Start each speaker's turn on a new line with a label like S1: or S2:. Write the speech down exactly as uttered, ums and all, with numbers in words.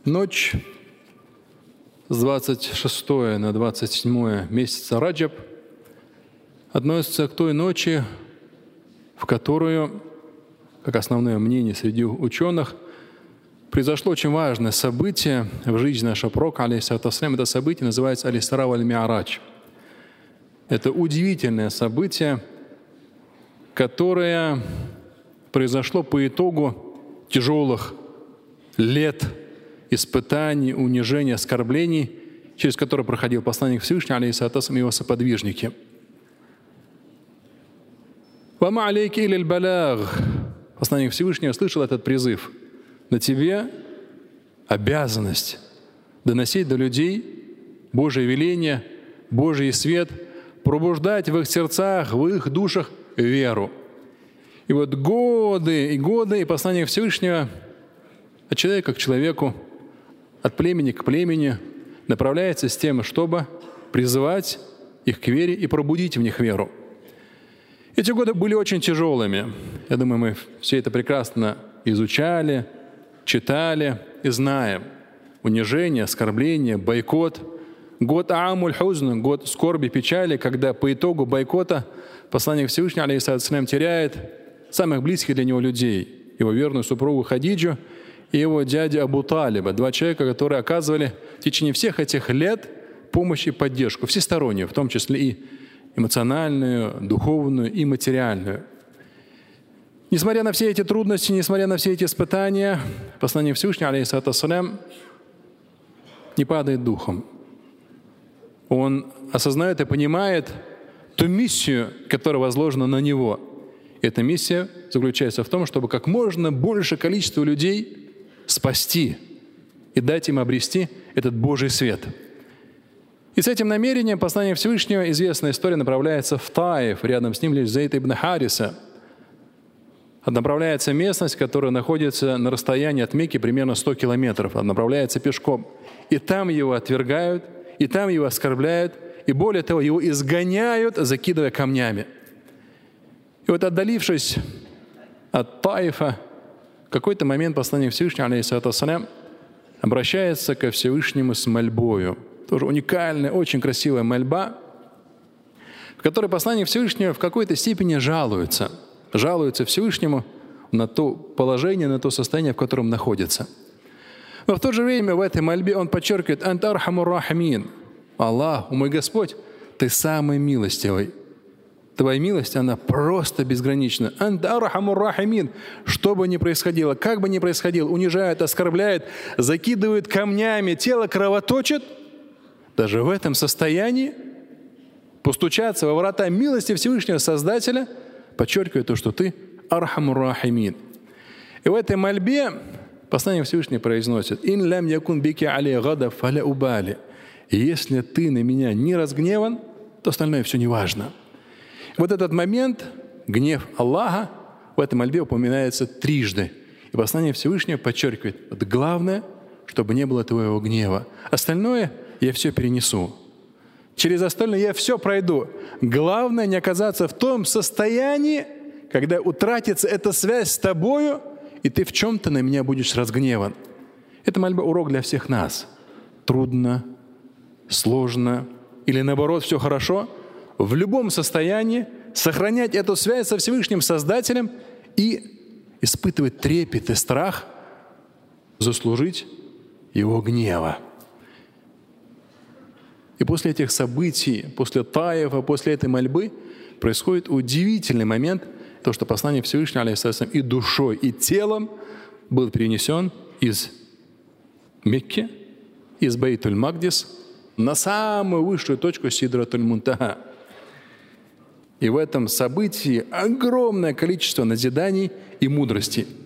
S1: Ночь с двадцать шестого на двадцать седьмое месяца Раджаб относится к той ночи, в которую, как основное мнение среди ученых, произошло очень важное событие в жизни нашего пророка, алейхиссалату вассалям. Это событие называется Аль-Исра валь-Ми'радж. Это удивительное событие, которое произошло по итогу тяжелых лет испытаний, унижений, оскорблений, через которые проходил посланник Всевышнего, алейхиссалату вассалям, и его соподвижники. «Вама алейки иляль балаг». Посланник Всевышнего слышал этот призыв. На тебе обязанность доносить до людей Божие веление, Божий свет, пробуждать в их сердцах, в их душах веру. И вот годы и годы, и посланник Всевышнего от человека к человеку, от племени к племени направляется с тем, чтобы призывать их к вере и пробудить в них веру. Эти годы были очень тяжелыми. Я думаю, мы все это прекрасно изучали, читали и знаем. Унижение, оскорбление, бойкот. Год Аамуль Хузн, год скорби, печали, когда по итогу бойкота посланник Всевышнего, алейхиссалату вассалям, теряет самых близких для него людей. Его верную супругу Хадиджу и его дядю Абу Талиба. Два человека, которые оказывали в течение всех этих лет помощь и поддержку, всестороннюю, в том числе и эмоциональную, духовную и материальную. Несмотря на все эти трудности, несмотря на все эти испытания, посланник Всевышнего, алейхиссалату вассалям, не падает духом. Он осознает и понимает ту миссию, которая возложена на него. Эта миссия заключается в том, чтобы как можно больше количества людей спасти и дать им обрести этот Божий свет. И с этим намерением посланник Всевышнего, известная история, направляется в Таиф, рядом с ним лишь Зейд ибн Хариса. Направляется местность, которая находится на расстоянии от Мекки примерно сто километров. Направляется пешком. И там его отвергают, и там его оскорбляют, и более того, его изгоняют, закидывая камнями. И вот отдалившись от Таифа, в какой-то момент посланник Всевышнего, алейхиссалату вассалям, обращается ко Всевышнему с мольбою. Тоже уникальная, очень красивая мольба, в которой посланник Всевышнего в какой-то степени жалуется. Жалуется Всевышнему на то положение, на то состояние, в котором находится. Но в то же время в этой мольбе он подчеркивает: «Анта архамур рахимин». Аллах, мой Господь, Ты самый милостивый. Твоя милость, она просто безгранична. «Анта архамур рахимин». Что бы ни происходило, как бы ни происходило, унижает, оскорбляет, закидывает камнями, тело кровоточит, даже в этом состоянии постучаться во врата милости Всевышнего Создателя, подчеркивая то, что Ты архамур рахимин. И в этой мольбе посланник Всевышний произносит: «Ин лям якун бики али гада фаля убали». И если ты на меня не разгневан, то остальное все не важно. Вот этот момент, гнев Аллаха, в этой мольбе упоминается трижды. И послание Всевышнего подчеркивает: вот главное, чтобы не было твоего гнева. Остальное я все перенесу. Через остальное я все пройду. Главное не оказаться в том состоянии, когда утратится эта связь с тобою, и ты в чем-то на меня будешь разгневан. Это мольба урок для всех нас. Трудно, сложно или наоборот все хорошо. В любом состоянии сохранять эту связь со Всевышним Создателем и испытывать трепет и страх заслужить Его гнева. И после этих событий, после Таифа, после этой мольбы происходит удивительный момент, то, что посланник Всевышнего, алейхиссалям, и душой, и телом был перенесен из Мекки, из Бейтуль-Магдис на самую высшую точку Сидратуль-Мунтаха. И в этом событии огромное количество назиданий и мудрости.